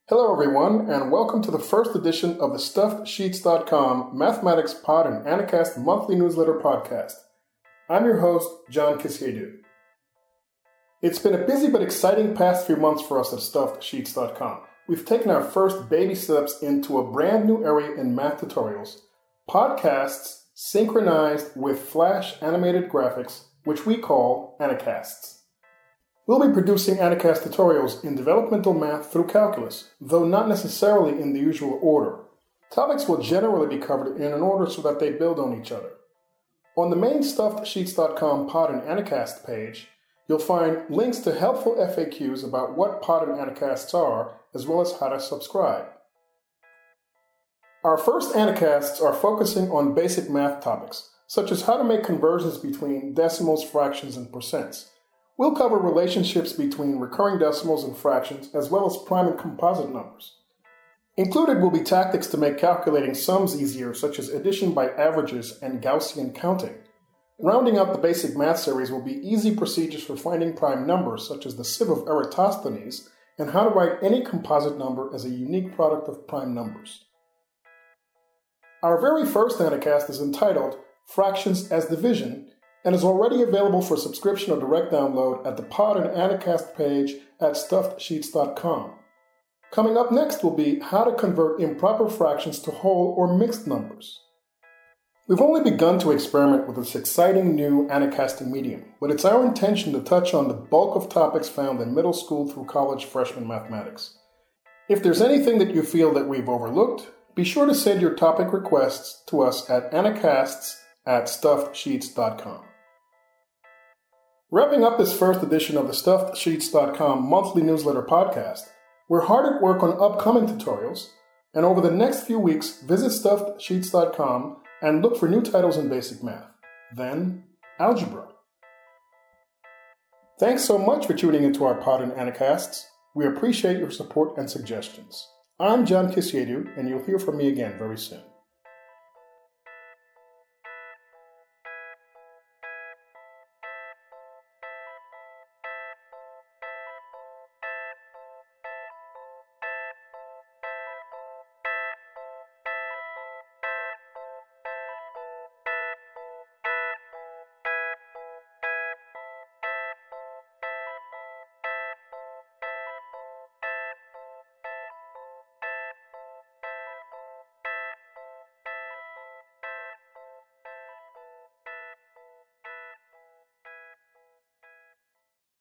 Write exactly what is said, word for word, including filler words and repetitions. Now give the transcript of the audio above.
Hello everyone, and welcome to the first edition of the Stuffed Sheets dot com Mathematics Pod and Anacast monthly newsletter podcast. I'm your host, John Kisiedu. It's been a busy but exciting past few months for us at Stuffed Sheets dot com. We've taken our first baby steps into a brand new area in math tutorials, podcasts synchronized with Flash animated graphics, which we call Anacasts. We'll be producing Anacast tutorials in developmental math through calculus, though not necessarily in the usual order. Topics will generally be covered in an order so that they build on each other. On the main Stuffed Sheets dot com Pod and Anacast page, you'll find links to helpful F A Qs about what Pod and Anacasts are, as well as how to subscribe. Our first Anacasts are focusing on basic math topics, such as how to make conversions between decimals, fractions, and percents. We'll cover relationships between recurring decimals and fractions, as well as prime and composite numbers. Included will be tactics to make calculating sums easier, such as addition by averages and Gaussian counting. Rounding out the basic math series will be easy procedures for finding prime numbers, such as the sieve of Eratosthenes, and how to write any composite number as a unique product of prime numbers. Our very first Anacast is entitled Fractions as Division, and is already available for subscription or direct download at the Pod and Anacast page at Stuffed Sheets dot com. Coming up next will be how to convert improper fractions to whole or mixed numbers. We've only begun to experiment with this exciting new Anacasting medium, but it's our intention to touch on the bulk of topics found in middle school through college freshman mathematics. If there's anything that you feel that we've overlooked, be sure to send your topic requests to us at anacasts at Stuffed Sheets dot com. Wrapping up this first edition of the Stuffed Sheets dot com monthly newsletter podcast, we're hard at work on upcoming tutorials, and over the next few weeks, visit Stuffed Sheets dot com and look for new titles in basic math, then algebra. Thanks so much for tuning into our Pod and Anacasts. We appreciate your support and suggestions. I'm John Kisiedu, and you'll hear from me again very soon.